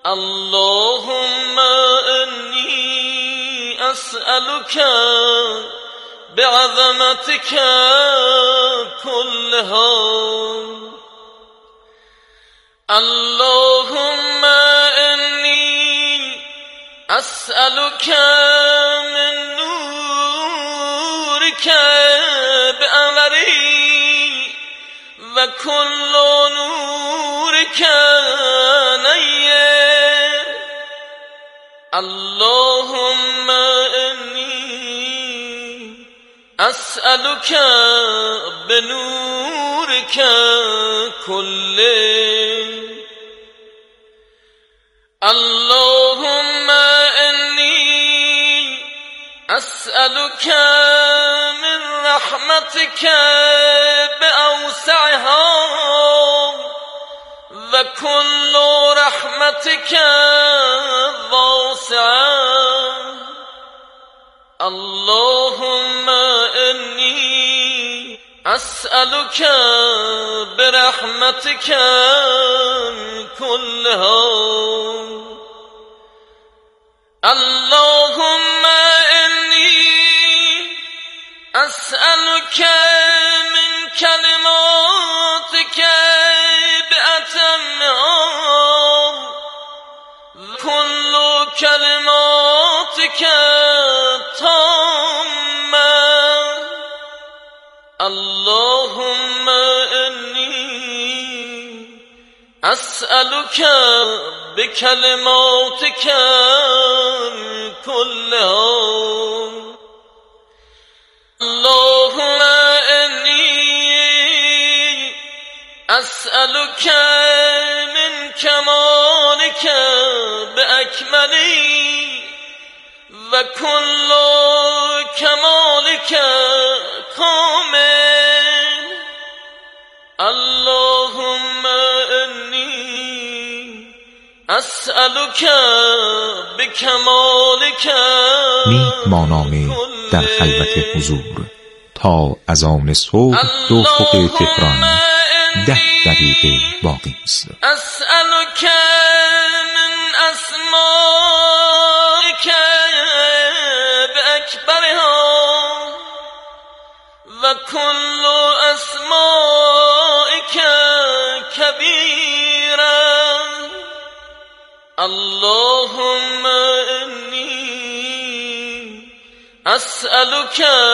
اللهم إني أسألك بعظمتك كلها. اللهم إني أسألك من نورك بأمري وكل نورك نير. اللهم إني أسألك بنورك كله. اللهم إني أسألك من رحمتك بأوسعها وكل رحمتك واسعة. اللهم إني أسألك برحمتك كلها. اللهم إني أسألك من كلماتك بأتمها كل كلماتك تامة. اللهم إني أسألك بكلماتك كلها. اللهم إني أسألك من كمالك بأكمله وكل كمالك كامل. اللهم إني أسألك بكمالك. نیک مانامه در خلوت حضور تا اذان صبح دو افق تهران 10 دقیقه باقی است. أسألك من أسمائك بأكبرها وكل أسمائك كبيرا. اللهم إني أسألك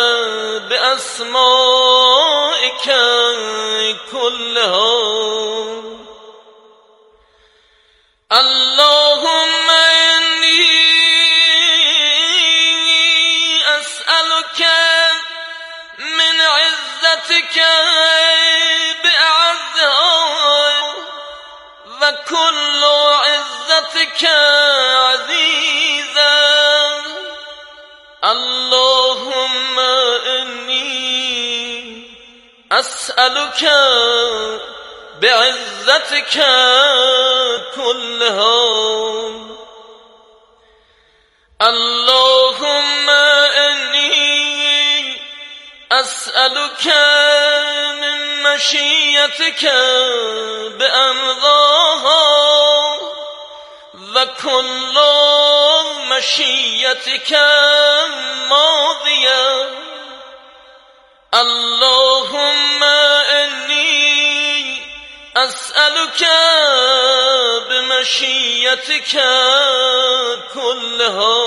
بأسمائك كلها. اللهم إني أسألك من عزتك بأعزها وكل عزتك عزيزا. اللهم إني أسألك بعزتك كلها. اللهم إني أسألك من مشيتك بأمضاها وكل مشيتك ماضية. اللهم إني أسألك بمشيتك كلها.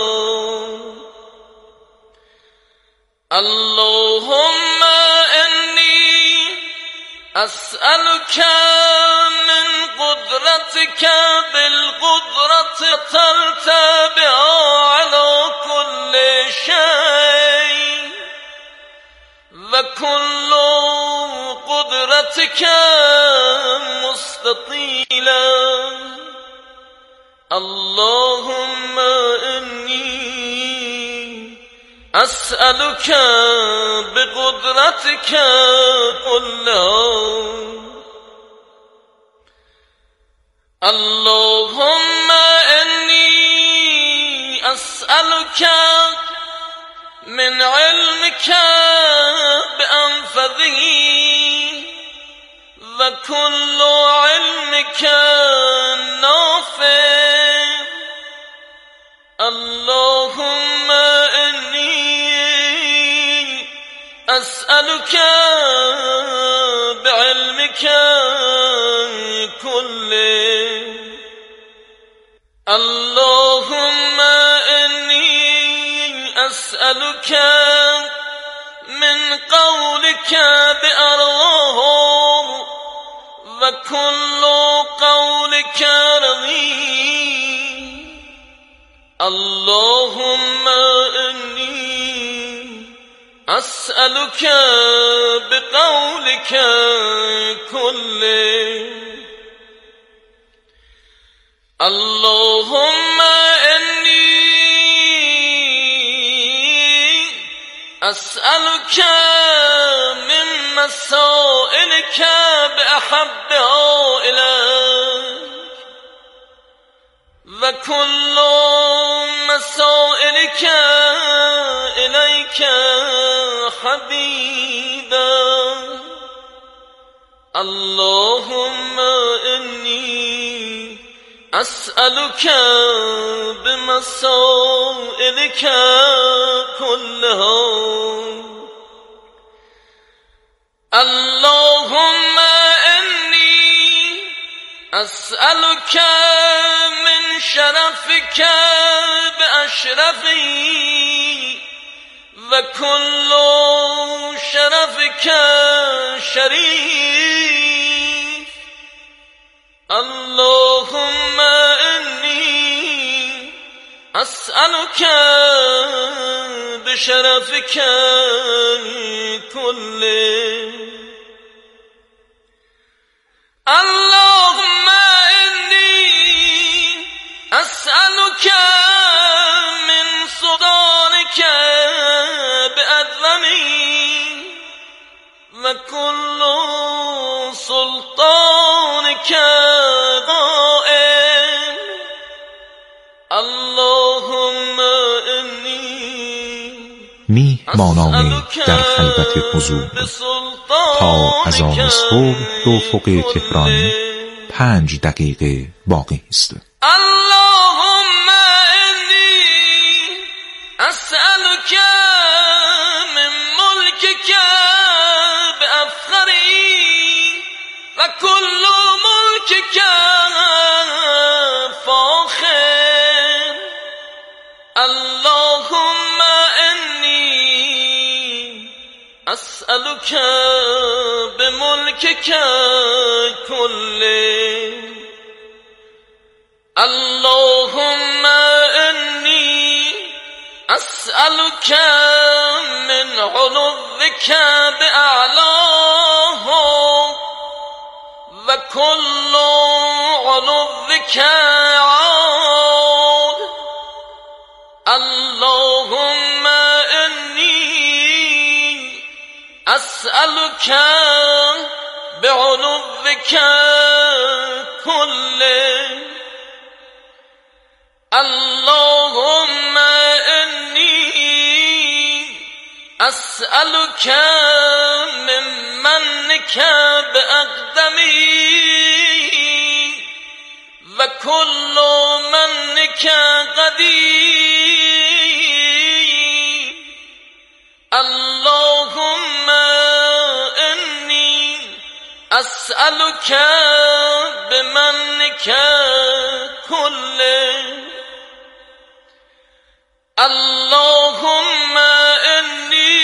اللهم إني أسألك من قدرتك بالقدرة ترتبع على كل شيء وكل قدرتك مستطيلا. اللهم إني أسألك بقدرتك كلها. اللهم إني أسألك من علمك بأنفذه وكل علمك نافع. أسألك بعلمك كله اللهم إني أسألك من قولك بأرواهم وكل قولك رضي اللهم إني أسألك بقولك كله اللهم إني أسألك من مسائلك بأحبها إليك وكل مسائلك إليك حبيبا اللهم إني أسألك بمسائلك كلها اللهم إني أسألك من شرفك بأشرفي وكل شرفك شريف اللهم إني أسألك بشرفك كله اللهم إني أسألك من سلطانك بأذني وكل سلطانك قائم اللهم إني میهمانان در خلوت حضور تا اذان صبح به افق تهران 5 دقیقه باقی است. اللهم إني أسألك من ملكك بأفخري وكل ملكك فاخر اللهم إني أسألك بملكك كله اللهم إني أسألك من علوك بأعلاه وكل علوك عال اللهم إني أسألك بعلوك كله اللهم إني أسألك من منك بأقدمي وكل منك قديم اللهم إني أسألك بمنك كله اللهم إني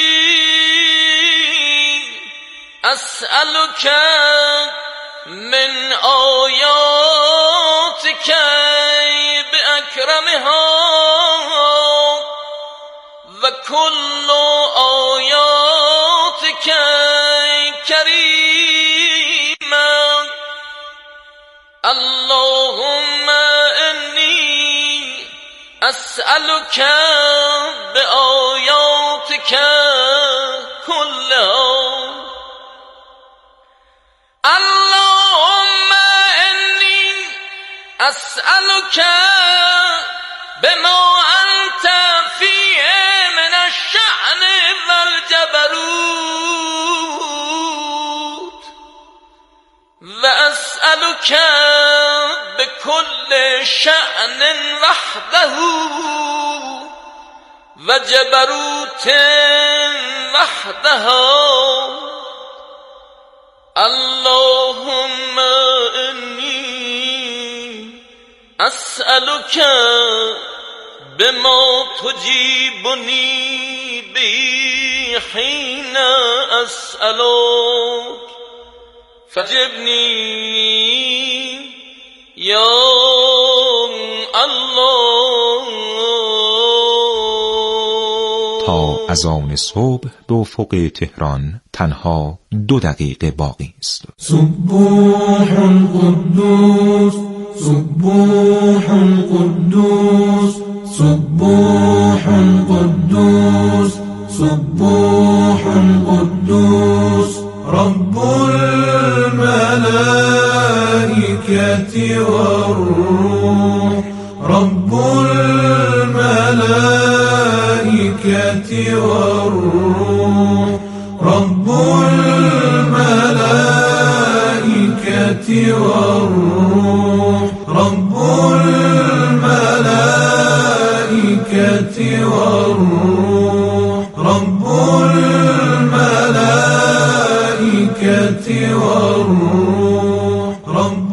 أسألك من آياتك بأكرمها وكل آياتك كريما اللهم إني أسألك بآياتك كلها اللهم إني أسألك بما أنت فيه من الشأن والجبروت وأسألك بكل شأن وحده وجبروت وحدها اللهم انی اسألك بما تجیبنی به حین اسألک فجبنی یا الله. تا اذان صبح به افق تهران تنها 2 دقیقه باقی است. سبوح قدوس سبوح قدوس سبوح قدوس سبوح قدوس رب الملائكة والروح رب الملائكة والروح رب الملائكة والروح رب الملائكة والروح رب الملائكة والروح رب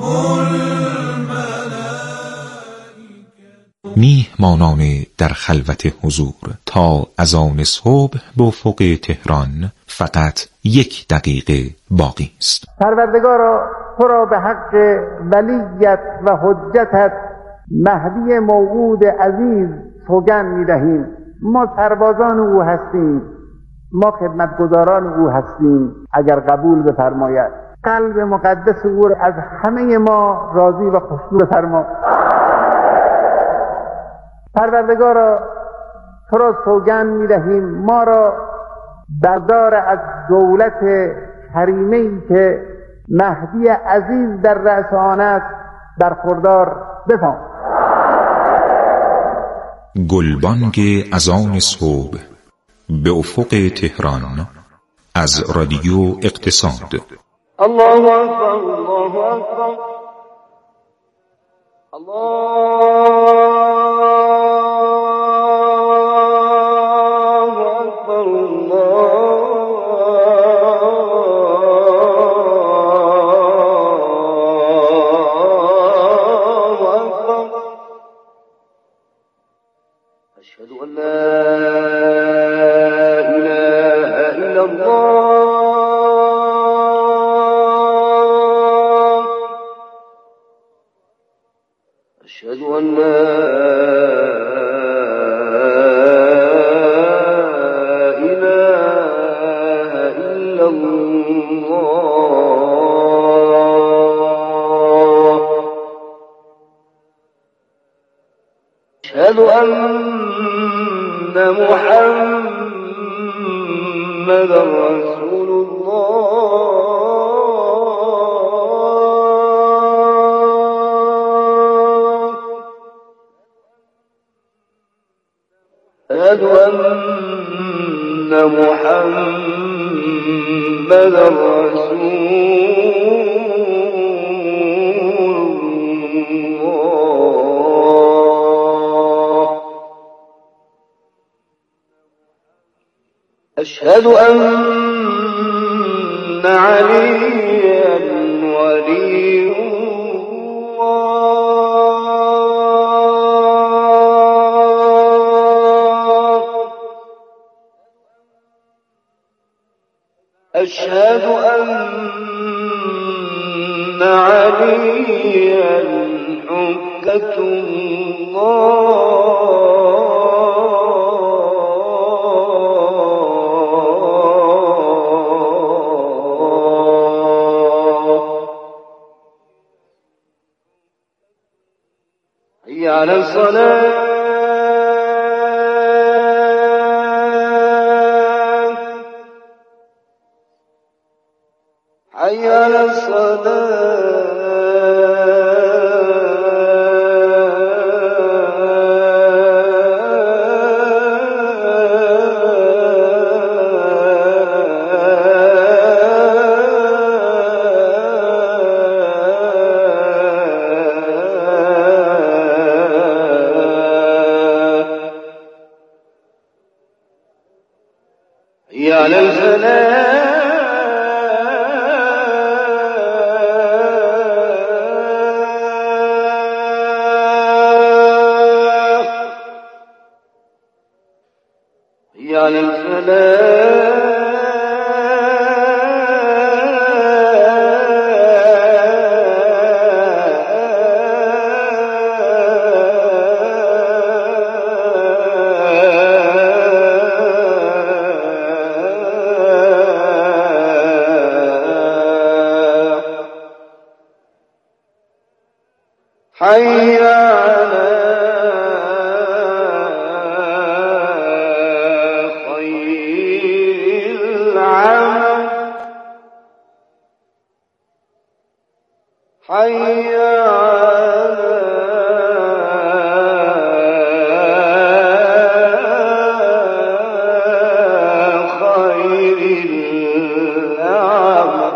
میهمانان در خلوت حضور تا اذان صبح به افق تهران فقط 1 دقیقه باقی است. پروردگارا تو را به حق ولیت و حجتت مهدی موعود عزیز سوگند می‌دهیم. ما سربازان او هستیم، ما خدمتگزاران او هستیم. اگر قبول بفرماید قلب مقدس او از همه ما راضی و خوشنود بفرما. پروردگارا تو را سوگند می‌دهیم ما را بردار از دولت کریمه‌ای که مهدی عزیز در رأس آن است در خردار بفرما. گلبانگ اذان صبح به افق تهران از رادیو اقتصاد. الله اکبر الله اکبر أشهد أن لا إله إلا الله أشهد أن لا إله إلا الله أشهد أن محمد رسول الله أشهد أن محمد رسول أشهد أن عليا ولي الله أشهد أن عليا حجة الله حي على الصلاة حي على الصلاة على الفلاح حي على خير العمل حي على خير العمل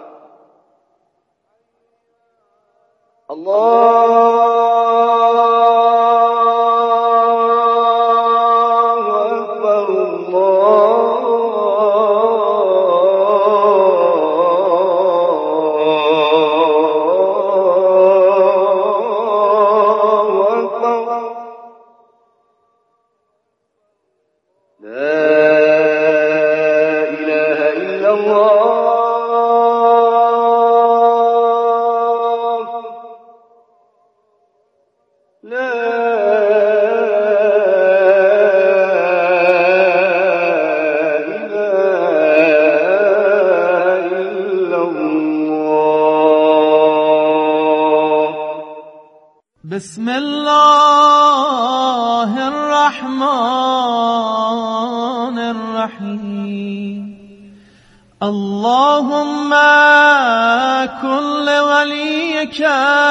بسم الله الرحمن الرحيم اللهم كن لوليك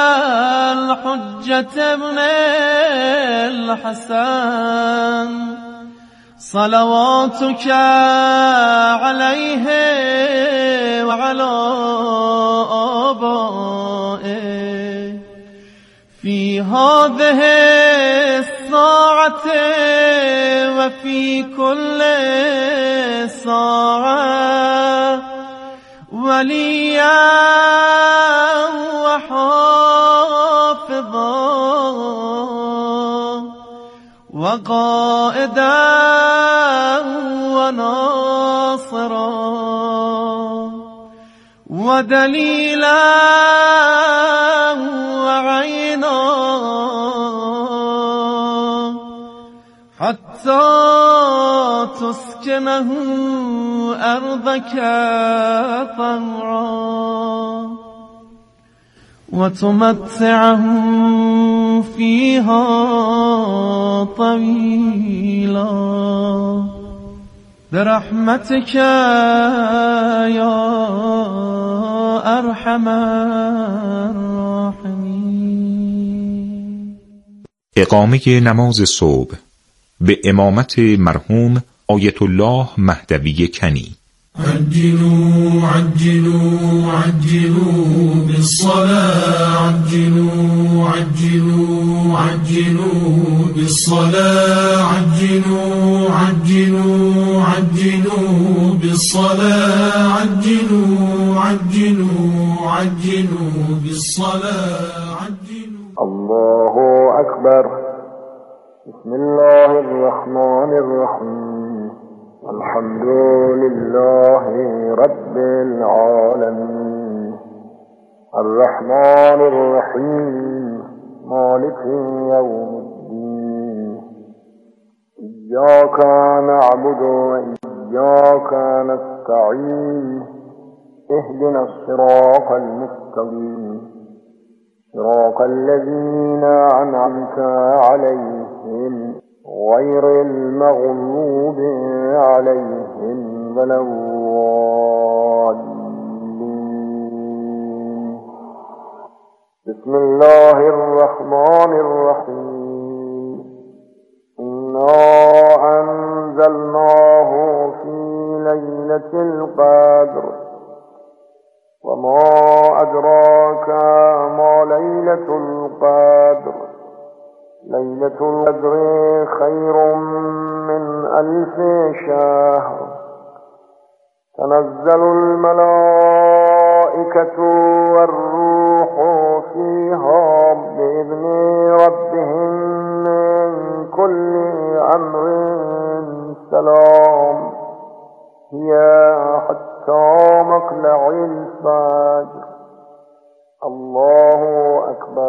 الحجة ابن الحسن صلواتك عليه وعلى آبائه في هذه الساعة وفي كل ساعة وليا وحافظا وقائدا وناصرا ودليلا وعينا حتى تسكنه أرضك طوعا وتمتعه فيها طويلا برحمتك يا أرحم الراحمين. اقامه نماز صبح به امامت مرحوم آیت الله مهدوی کنی. عجلوا عجلوا عجلوا بالصلاة عجلوا عجلوا عجلوا بالصلاة عجلوا عجلوا عجلوا بالصلاة عجلوا عجلوا عجلوا بالصلاة عجلوا. الله أكبر. بسم الله الرحمن الرحيم. الحمد لله رب العالمين الرحمن الرحيم مالك يوم الدين إياك نعبد وإياك نستعين اهدنا الصراط المستقيم صراط الذين أنعمت عليهم غير المغلوب عليهم ولا الضالين. بسم الله الرحمن الرحيم. إنا أنزلناه في ليلة القدر وما أدراك ما ليلة القدر ليلة القدر خير من 1000 شهر تنزل الملائكة والروح فيها بإذن ربهم من كل أمر سلام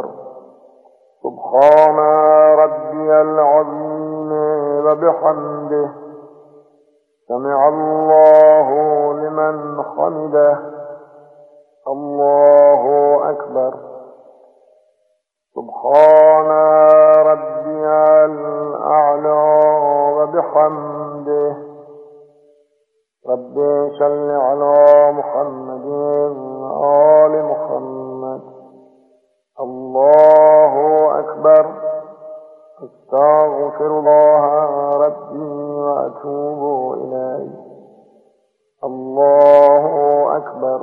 أكبر سبحان ربي العظيم وبحمده سمع الله لمن حمده الله أكبر سبحان ربي الأعلى وبحمده ربي صل على محمد وآل محمد الله أكبر أستغفر الله ربي وأتوب إليه الله أكبر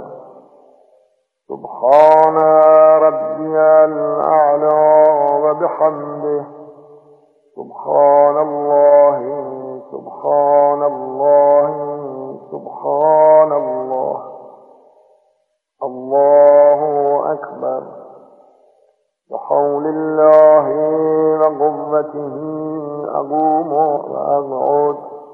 سبحان ربي الأعلى وبحمده سبحان الله سبحان الله سبحان الله الله أكبر بحول الله وقوته أقوم وأقعد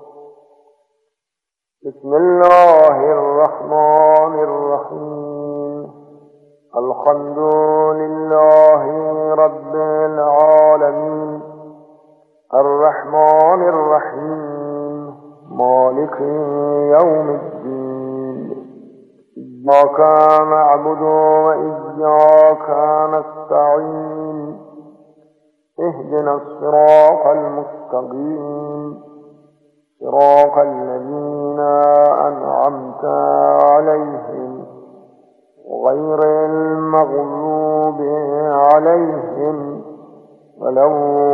بسم الله الرحمن الرحيم الحمد لله رب العالمين الرحمن الرحيم مالك يوم الدين إياك نعبد وإياك نستعين اهدنا الصراط المستقيم صراط الذين أنعمت عليهم غير المغلوب عليهم ولا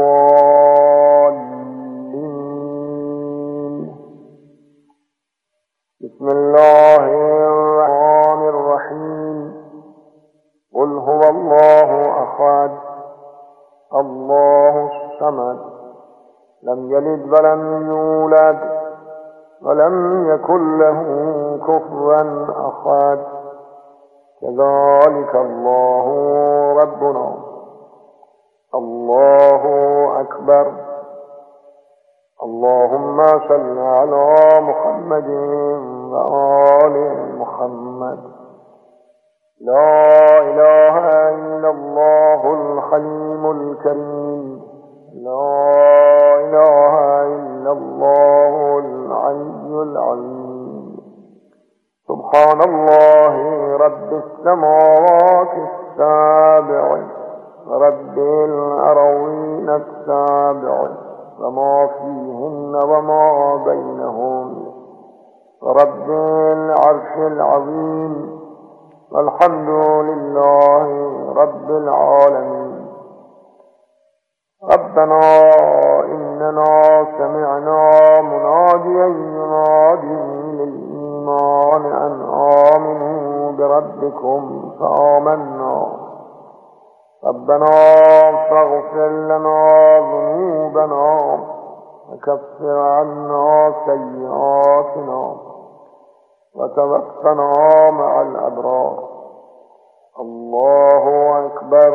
الضالين بسم الله الرحمن الرحيم قل هو الله أحد الله الصمد لم يلد ولم يولد ولم يكن له كفوا أحد كذلك الله ربنا الله أكبر اللهم صل على محمد وآل محمد لا إله إلا الله الحليم الكريم لا إله إلا الله العلي العليم سبحان الله رب السماوات السابع رب الأراضين السابع وما فيهن وما بينهم رب العرش العظيم والحمد لله رب العالمين ربنا إننا سمعنا مناديا ينادي للإيمان أن آمنوا بربكم فآمنا ربنا فاغفر لنا ذنوبنا وكفر عنا سيئاتنا وتوفنا مع الأبرار الله أكبر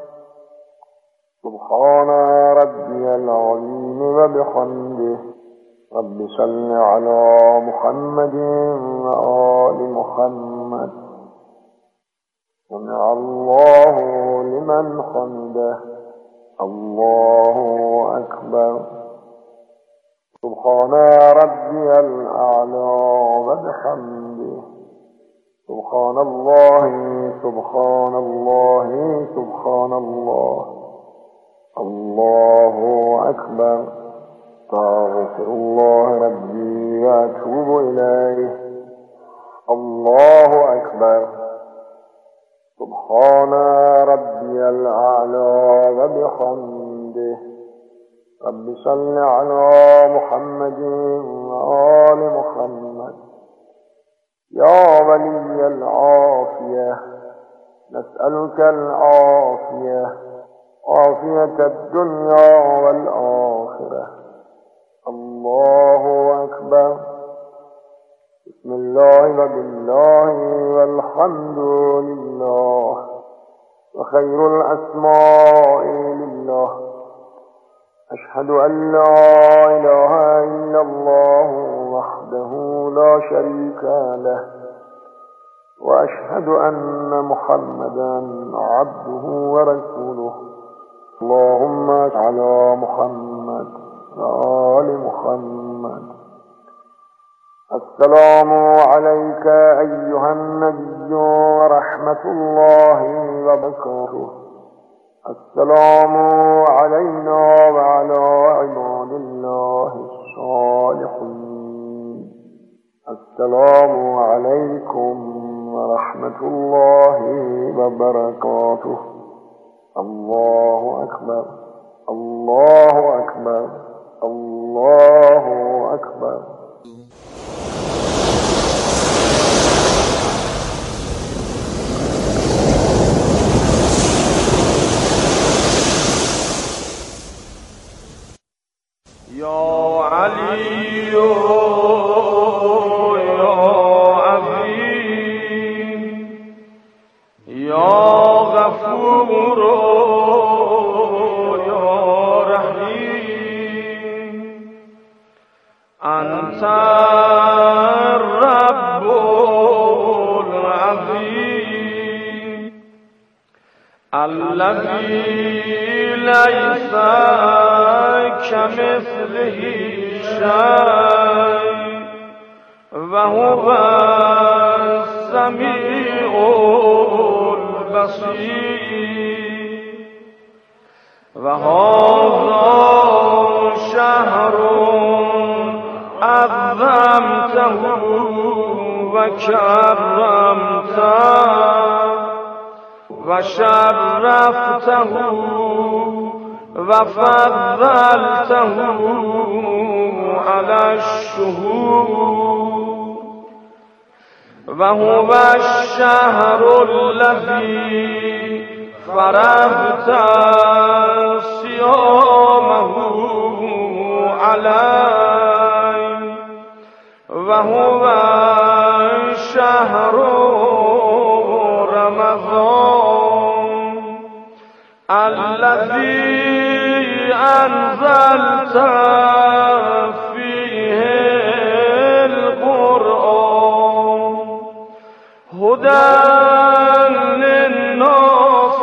سبحان ربي العظيم وبحمده رب صل على محمد وآل محمد سمع الله لمن حمده الله أكبر سبحان ربي الأعلى وبحمده سبحان الله سبحان الله سبحان الله الله أكبر أستغفر الله ربي وأتوب إليه الله أكبر سبحان ربي الأعلى وبحمده رب صل على محمد وآل محمد يا ولي العافية نسألك العافية عافية الدنيا والآخرة الله أكبر بسم الله وبالله والحمد لله وخير الأسماء لله أشهد أن لا إله إلا الله وحده لا شريك له وأشهد أن محمدا عبده ورسوله. اللهم على محمد وآل محمد. السلام عليك أيها النبي ورحمة الله وبركاته. السلام علينا وعلى عباد الله الصالحين. السلام عليكم ورحمة الله وبركاته. الله أكبر الله أكبر الله أكبر. يا علي يا عظيم يا غفور يا رحيم أنت الرب العظيم الذي ليس كمثله شيء وهو السميع البصير. وهذا شهر عظمته وكرمته وشرفته وفضلته على الشهور. وهو الشهر الذي فرضت صيامه عليه. وهو شهر رمضان الذي أنزلت فيه القرآن هدى للناس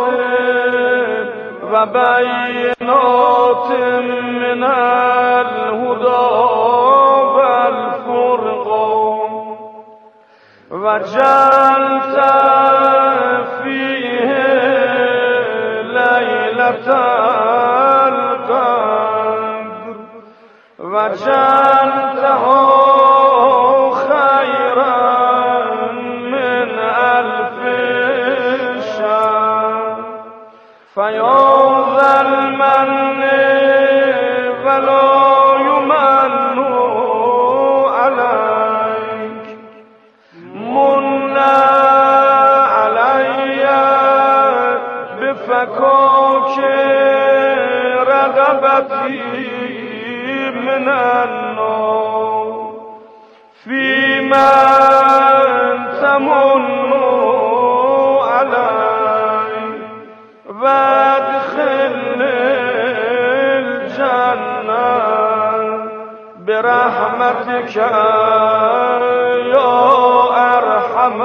وبينات من الهدى والفرقان. وجعلت فيه ليلة القدر وجعلته خيرا من 1000 شهر. فيا ذا المن ولا يمن عليك من علي بفكاك رغبتي من النار فيما تمن علي وادخل الجنة برحمتك يا أرحم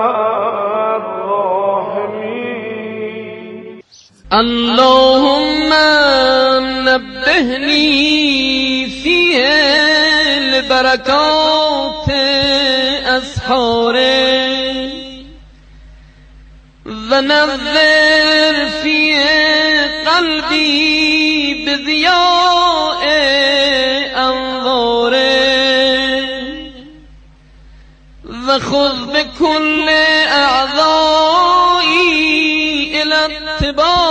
الراحمين. اللهم نبهني في البركات أسحاره ونذر في قلبي بضياء أنظاره وخذ بكل أعضائي إلى اتباع